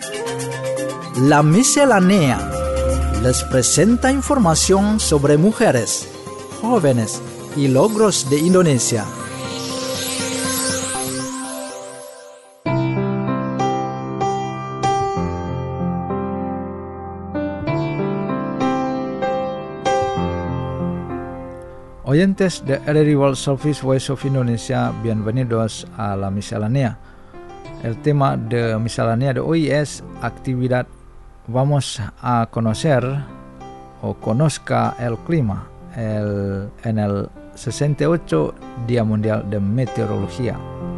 La Miscelánea les presenta información sobre mujeres, jóvenes y logros de Indonesia. Oyentes de RRI World Service Voice of Indonesia, bienvenidos a la Miscelánea. El tema de Miscelánea de hoy es actividad. Vamos a conocer o conozca el clima en el 68 Día Mundial de Meteorología.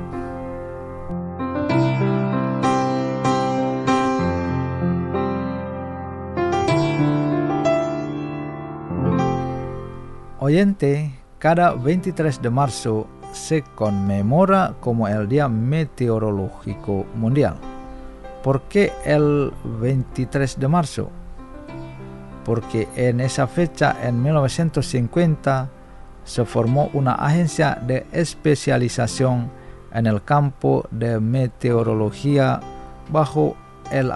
Oyente, cada 23 de marzo se conmemora como el Día Meteorológico Mundial. ¿Por qué el 23 de marzo? Porque en esa fecha, en 1950, se formó una agencia de especialización en el campo de meteorología bajo el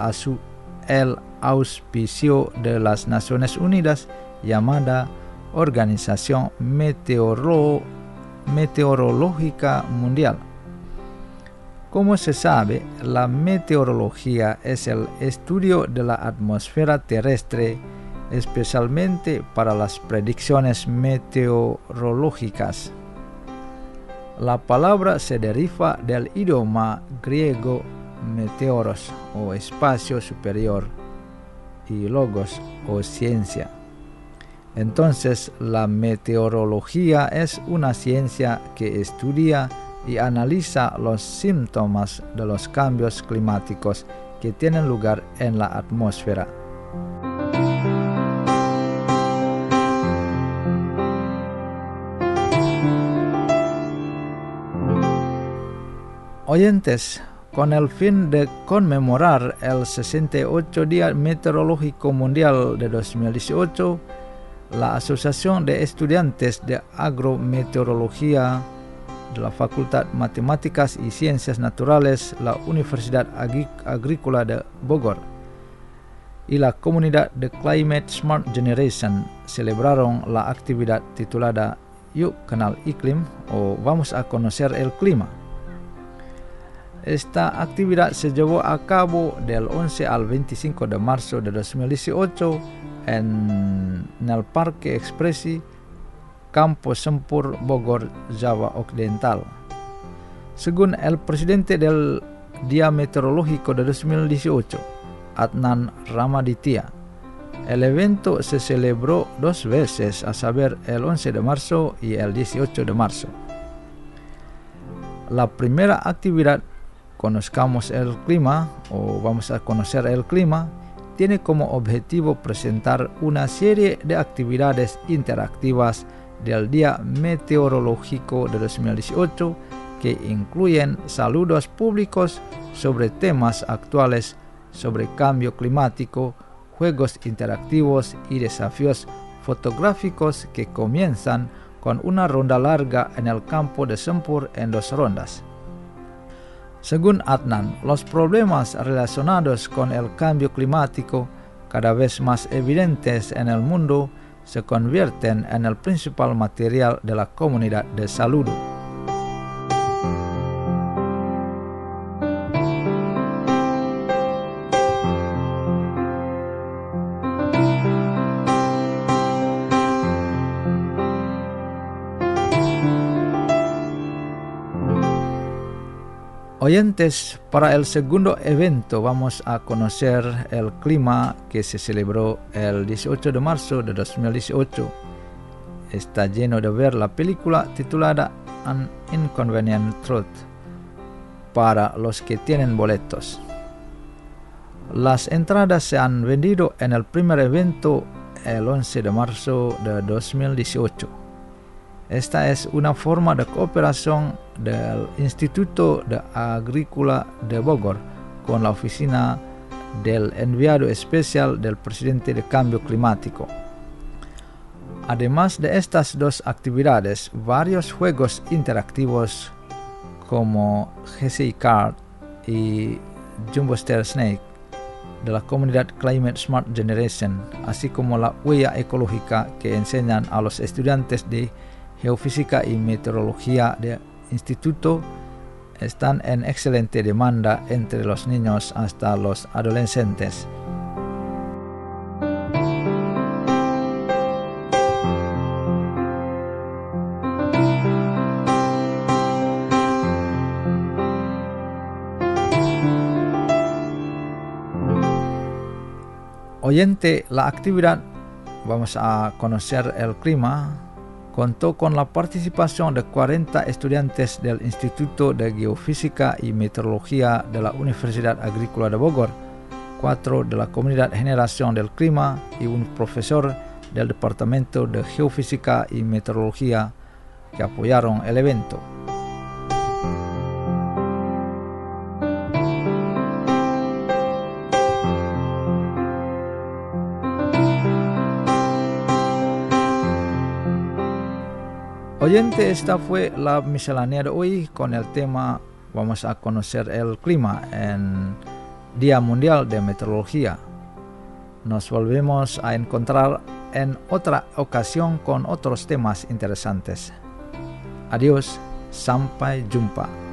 auspicio de las Naciones Unidas, llamada Organización Meteorológica Mundial. Como se sabe, la meteorología es el estudio de la atmósfera terrestre, especialmente para las predicciones meteorológicas. La palabra se deriva del idioma griego meteoros o espacio superior y logos o ciencia. Entonces, la meteorología es una ciencia que estudia y analiza los síntomas de los cambios climáticos que tienen lugar en la atmósfera. Oyentes, con el fin de conmemorar el 68 Día Meteorológico Mundial de 2018, la Asociación de Estudiantes de Agrometeorología de la Facultad Matemáticas y Ciencias Naturales, la Universidad Agrícola de Bogor y la comunidad de Climate Smart Generation celebraron la actividad titulada Yuk Kenal Iklim o Vamos a conocer el clima. Esta actividad se llevó a cabo del 11 al 25 de marzo de 2018 en el Parque Ekspresi, Campo Sempur, Bogor, Java Occidental. Según el presidente del Día Meteorológico de 2018, Adnan Ramaditya, el evento se celebró dos veces, a saber el 11 de marzo y el 18 de marzo. La primera actividad, Conozcamos el clima o Vamos a conocer el clima, tiene como objetivo presentar una serie de actividades interactivas del Día Meteorológico de 2018 que incluyen saludos públicos sobre temas actuales sobre cambio climático, juegos interactivos y desafíos fotográficos que comienzan con una ronda larga en el campo de Sempur en 2 rondas. Según Adnan, los problemas relacionados con el cambio climático, cada vez más evidentes en el mundo, se convierten en el principal material de la comunidad de saludo. Oyentes, para el segundo evento vamos a conocer el clima que se celebró el 18 de marzo de 2018. Está lleno de ver la película titulada An Inconvenient Truth para los que tienen boletos. Las entradas se han vendido en el primer evento el 11 de marzo de 2018. Esta es una forma de cooperación del Instituto de Agrícola de Bogor con la oficina del enviado especial del presidente de Cambio Climático. Además de estas dos actividades, varios juegos interactivos como GCI Card y Jumbo Snake de la comunidad Climate Smart Generation, así como la huella ecológica que enseñan a los estudiantes de Geofísica y Meteorología del Instituto, están en excelente demanda entre los niños hasta los adolescentes. Oyente, la actividad Vamos a conocer el clima contó con la participación de 40 estudiantes del Instituto de Geofísica y Meteorología de la Universidad Agrícola de Bogor, 4 de la Comunidad Generación del Clima y un profesor del Departamento de Geofísica y Meteorología que apoyaron el evento. Oyente, esta fue la miscelánea de hoy con el tema vamos a conocer el clima en Día Mundial de Meteorología. Nos volvemos a encontrar en otra ocasión con otros temas interesantes. Adiós, sampai jumpa.